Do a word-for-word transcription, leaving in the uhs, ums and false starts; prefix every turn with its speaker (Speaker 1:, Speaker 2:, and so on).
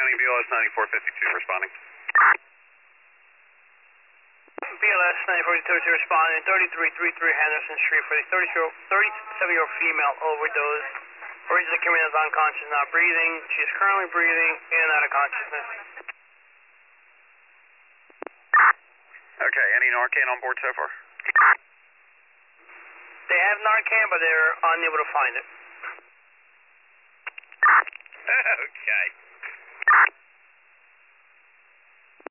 Speaker 1: County, B L S ninety-four fifty-two responding.
Speaker 2: B L S ninety-four fifty-two responding, thirty-three thirty-three Henderson Street for the thirty-seven-year-old female overdose. Originally came in as unconscious, not breathing. She is currently breathing in and out of consciousness.
Speaker 1: Okay, any Narcan on board so far?
Speaker 2: They have Narcan, but they're unable to find it.
Speaker 1: Okay.